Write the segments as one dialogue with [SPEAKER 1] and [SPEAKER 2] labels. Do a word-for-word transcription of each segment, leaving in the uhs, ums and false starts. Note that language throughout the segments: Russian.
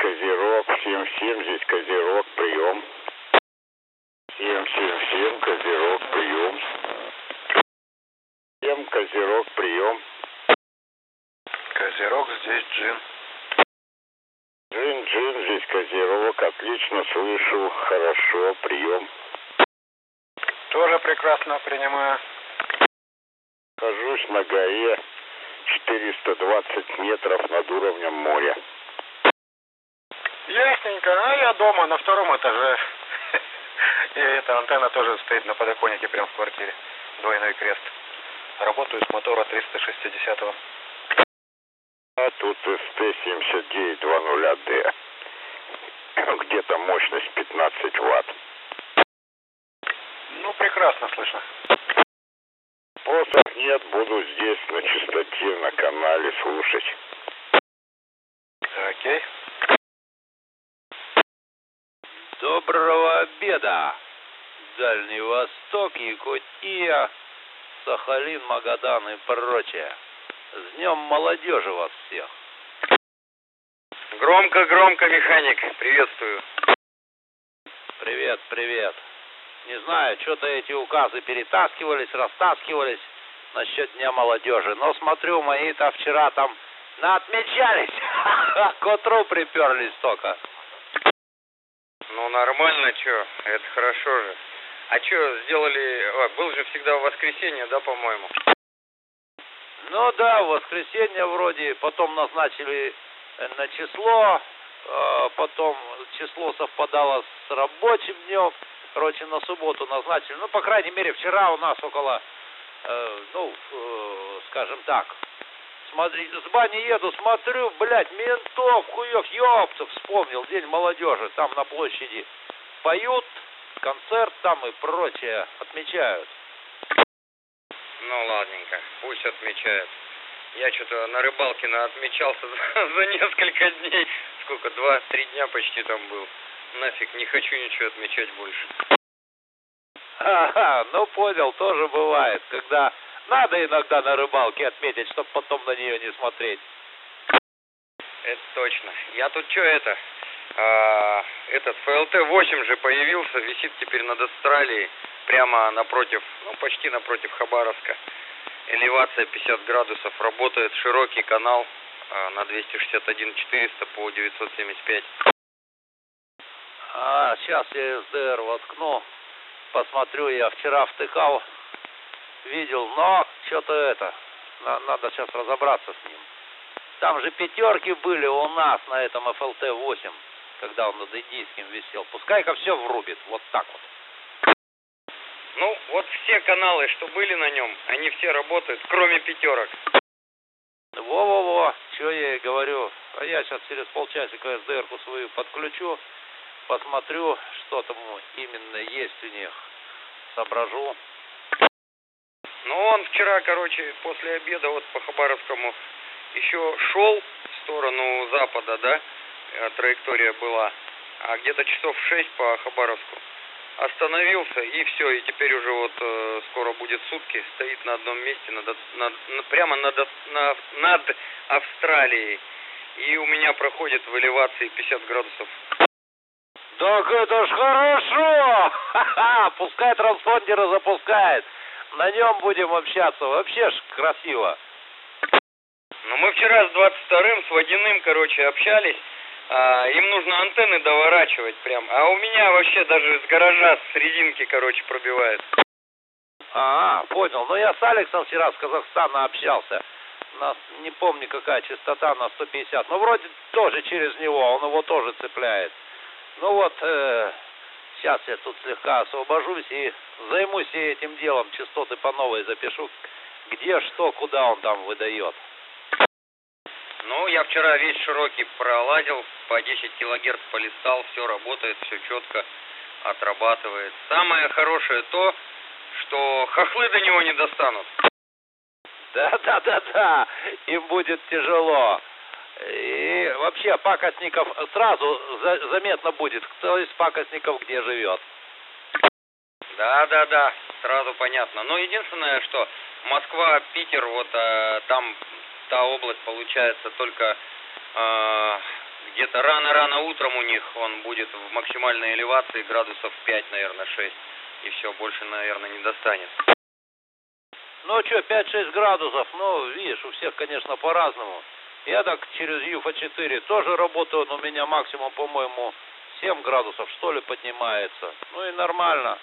[SPEAKER 1] Козерог, семь семь, здесь Козерог, прием. семь семь семь, Козерог, прием. семь, Козерог, прием.
[SPEAKER 2] Козерог, здесь Джин.
[SPEAKER 1] Джин, Джин, здесь Козерог, отлично слышу, хорошо, прием.
[SPEAKER 2] Тоже прекрасно принимаю.
[SPEAKER 1] Нахожусь на горе, четыреста двадцать метров над уровнем моря.
[SPEAKER 2] Ясненько, а я дома на втором этаже. И эта антенна тоже стоит на подоконнике прямо в квартире. Двойной крест. Работаю с мотора триста шестидесятого.
[SPEAKER 1] А тут эс тэ семьдесят девять двадцать дэ. Где-то мощность пятнадцать ватт.
[SPEAKER 2] Ну, прекрасно слышно.
[SPEAKER 1] Вопросов нет, буду здесь на частоте, на канале слушать.
[SPEAKER 2] Окей.
[SPEAKER 3] Доброго обеда! Дальний Восток, Якутия, Сахалин, Магадан и прочее. С Днем молодежи вас всех!
[SPEAKER 4] Громко-громко, механик, приветствую.
[SPEAKER 3] Привет, привет. Не знаю, что-то эти указы перетаскивались, растаскивались насчет Дня молодежи. Но смотрю, мои-то вчера там наотмечались. К утру приперлись только.
[SPEAKER 4] Ну, нормально, чё, это хорошо же. А чё, сделали... О, был же всегда в воскресенье, да, по-моему?
[SPEAKER 3] Ну да, в воскресенье вроде, потом назначили на число, потом число совпадало с рабочим днем. Короче, на субботу назначили. Ну, по крайней мере, вчера у нас около, э, ну, э, скажем так, смотри, с бани еду, смотрю, блядь, ментов, хуёк, ёпта, вспомнил, День молодежи, там на площади поют, концерт там и прочее отмечают.
[SPEAKER 4] Ну, ладненько, пусть отмечают. Я что-то на рыбалке наотмечался за, за несколько дней. Сколько, два-три дня почти там был. Нафиг, не хочу ничего отмечать больше.
[SPEAKER 3] Ага, ну понял, тоже бывает, когда надо иногда на рыбалке отметить, чтобы потом на нее не смотреть.
[SPEAKER 4] Это точно. Я тут что это, а, этот эф эл тэ восемь же появился, висит теперь над Австралией, прямо напротив, ну почти напротив Хабаровска. Элевация пятьдесят градусов, работает широкий канал а, на двести шестьдесят один четыреста по девятьсот семьдесят пять.
[SPEAKER 3] А, сейчас я эс дэ эр воткну, посмотрю, я вчера втыкал, видел, но что-то это, на, надо сейчас разобраться с ним. Там же пятерки были у нас на этом эф эл тэ восемь, когда он над индийским висел. Пускай-ка все врубит, вот так вот.
[SPEAKER 4] Ну, вот все каналы, что были на нем, они все работают, кроме пятерок.
[SPEAKER 3] Во-во-во, что я и говорю. А я сейчас через полчасика эс дэ эр-ку свою подключу. Посмотрю, что там именно есть у них. Соображу.
[SPEAKER 4] Ну, он вчера, короче, после обеда вот по Хабаровскому еще шел в сторону запада, да, траектория была. А где-то часов в шесть по Хабаровску остановился, и все, и теперь уже вот э, скоро будет сутки, стоит на одном месте, над, над, над, прямо над, над, над Австралией. И у меня проходит в элевации пятьдесят градусов.
[SPEAKER 3] Так это ж хорошо! Ха-ха! Пускай транспондеры запускает. На нем будем общаться. Вообще ж красиво.
[SPEAKER 4] Ну, мы вчера с двадцать вторым, с Водяным, короче, общались. А, им нужно антенны доворачивать прям. А у меня вообще даже с гаража, с резинки, короче, пробивает.
[SPEAKER 3] А, понял. Ну, я с Алексом вчера с Казахстана общался. На, не помню, какая частота, на сто пятьдесят. Но вроде тоже через него. Он его тоже цепляет. Ну вот, э, сейчас я тут слегка освобожусь и займусь этим делом, частоты по новой запишу, где, что, куда он там выдает.
[SPEAKER 4] Ну, я вчера весь широкий пролазил, по десять килогерц полистал, все работает, все четко отрабатывает. Самое хорошее то, что хохлы до него не достанут.
[SPEAKER 3] Да-да-да-да, им будет тяжело. И вообще пакостников сразу за, заметно будет, кто из пакостников где живет.
[SPEAKER 4] Да-да-да, сразу понятно. Но единственное, что Москва, Питер, вот а, там та область получается только а, Где-то рано-рано утром у них он будет в максимальной элевации градусов пять, наверное, шесть. И все, больше, наверное, не достанет.
[SPEAKER 3] Ну что, пять-шесть градусов, ну, видишь, у всех, конечно, по-разному. Я так через Юфа четыре тоже работаю, но у меня максимум, по-моему, семь градусов, что ли, поднимается. Ну и нормально.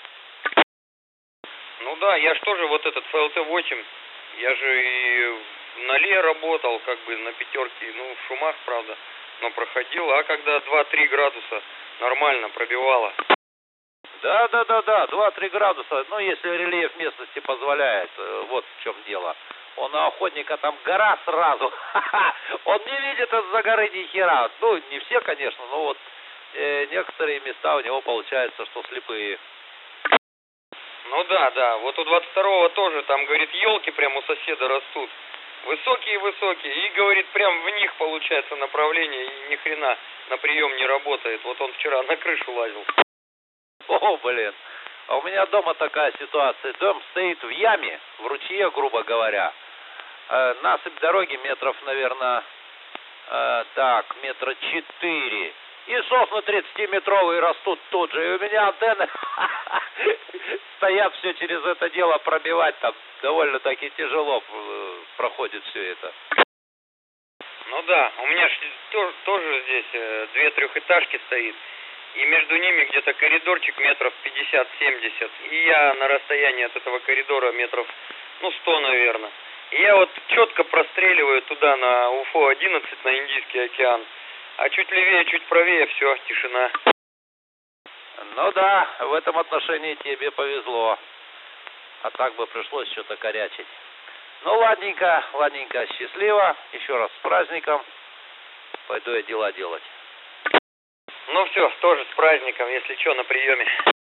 [SPEAKER 4] Ну да, я же тоже вот этот эф эл тэ восемь, я же и на Ле работал, как бы на пятерке, ну, в шумах, правда, но проходил. А когда два-три градуса, нормально пробивало.
[SPEAKER 3] Да, да, да, да, два-три градуса, ну, если рельеф местности позволяет, вот в чем дело. Он у охотника там гора сразу, он не видит из-за горы ни хера. Ну, не все, конечно, но вот э, некоторые места у него получается, что слепые.
[SPEAKER 4] Ну да, да, вот у двадцать второго тоже, там, говорит, елки прям у соседа растут. Высокие-высокие, и, говорит, прям в них получается направление, и ни хрена на прием не работает. Вот он вчера на крышу лазил.
[SPEAKER 3] О, блин. А у меня дома такая ситуация. Дом стоит в яме, в ручье, грубо говоря. Э, насыпь дороги метров, наверное, э, так, метра четыре. И сосны тридцатиметровые растут тут же. И у меня антенны стоят, все через это дело пробивать там довольно-таки тяжело проходит все это.
[SPEAKER 4] Ну да, у меня ж тоже, тоже здесь э, две трехэтажки стоит. И между ними где-то коридорчик метров пятьдесят-семьдесят. И я на расстоянии от этого коридора метров, ну, сто, наверное. И я вот четко простреливаю туда на Уфу одиннадцать, на Индийский океан. А чуть левее, чуть правее, все, тишина.
[SPEAKER 3] Ну да, в этом отношении тебе повезло. А так бы пришлось что-то корячить. Ну, ладненько, ладненько, счастливо. Еще раз с праздником. Пойду я дела делать.
[SPEAKER 4] Ну все, тоже с праздником, если что, на приеме.